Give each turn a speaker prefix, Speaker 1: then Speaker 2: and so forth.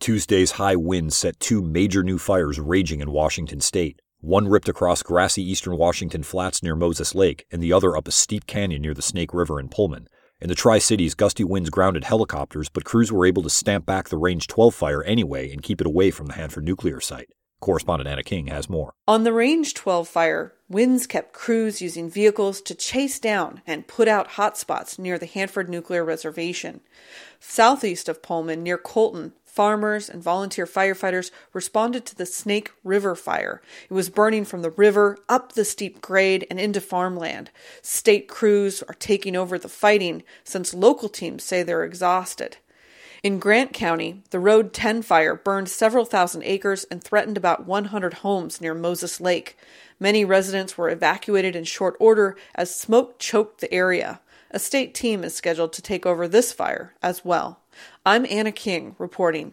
Speaker 1: Tuesday's high winds set two major new fires raging in Washington state. One ripped across grassy eastern Washington flats near Moses Lake, and the other up a steep canyon near the Snake River in Pullman. In the Tri-Cities, gusty winds grounded helicopters, but crews were able to stamp back the Range 12 fire anyway and keep it away from the Hanford nuclear site. Correspondent Anna King has more.
Speaker 2: On the Range 12 fire, winds kept crews using vehicles to chase down and put out hotspots near the Hanford Nuclear Reservation. Southeast of Pullman, near Colton, farmers and volunteer firefighters responded to the Snake River fire. It was burning from the river, up the steep grade, and into farmland. State crews are taking over the fighting since local teams say they're exhausted. In Grant County, the Road 10 fire burned several thousand acres and threatened about 100 homes near Moses Lake. Many residents were evacuated in short order as smoke choked the area. A state team is scheduled to take over this fire as well. I'm Anna King reporting.